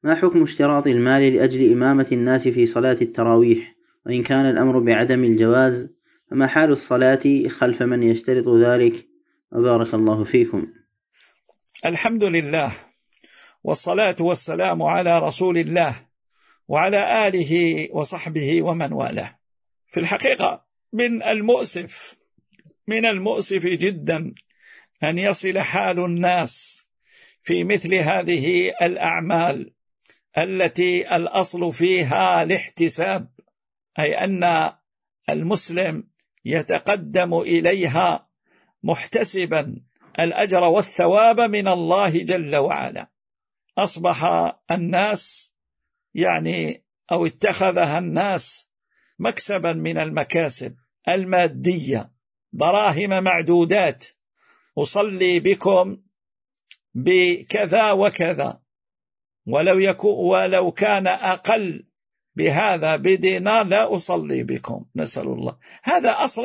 ما حكم اشتراط المال لأجل إمامة الناس في صلاة التراويح، وإن كان الأمر بعدم الجواز فما حال الصلاة خلف من يشترط ذلك؟ وبارك الله فيكم. الحمد لله، والصلاة والسلام على رسول الله وعلى آله وصحبه ومن والاه. في الحقيقة من المؤسف جدا أن يصل حال الناس في مثل هذه الأعمال التي الأصل فيها الاحتساب، أي أن المسلم يتقدم إليها محتسبا الأجر والثواب من الله جل وعلا. أصبح الناس أو اتخذها الناس مكسبا من المكاسب المادية، دراهم معدودات، أصلي بكم بكذا وكذا، ولو كان أقل بهذا بدينار لا أصلي بكم، نسأل الله. هذا أصلا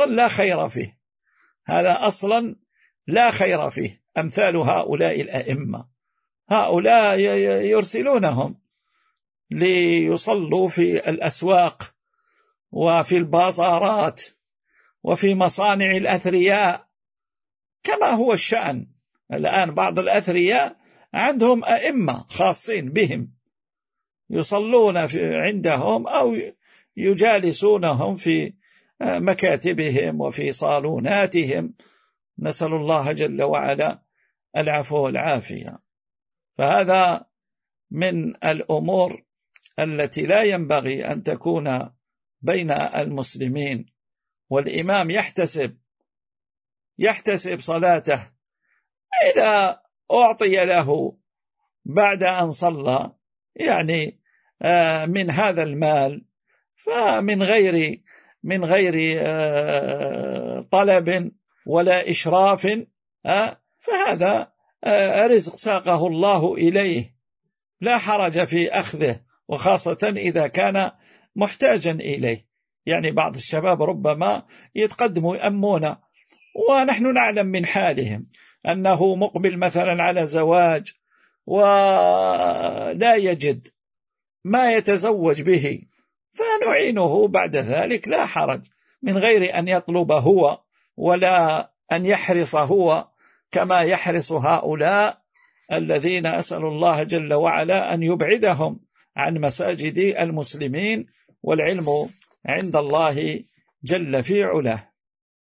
لا خير فيه. أمثال هؤلاء الأئمة، هؤلاء يرسلونهم ليصلوا في الأسواق وفي البازارات وفي مصانع الأثرياء كما هو الشأن. الآن بعض الأثرياء عندهم أئمة خاصين بهم يصلون عندهم أو يجالسونهم في مكاتبهم وفي صالوناتهم، نسأل الله جل وعلا العفو والعافية. فهذا من الأمور التي لا ينبغي أن تكون بين المسلمين. والإمام يحتسب صلاته، إذا أعطي له بعد أن صلى من هذا المال فمن غير طلب ولا إشراف، فهذا رزق ساقه الله إليه، لا حرج في أخذه، وخاصة إذا كان محتاجا إليه. بعض الشباب ربما يتقدموا يأمون، ونحن نعلم من حالهم أنه مقبل مثلا على زواج ولا يجد ما يتزوج به، فنعينه بعد ذلك لا حرج، من غير أن يطلب هو ولا أن يحرص هو كما يحرص هؤلاء الذين أسأل الله جل وعلا أن يبعدهم عن مساجد المسلمين، والعلم عند الله جل في علاه.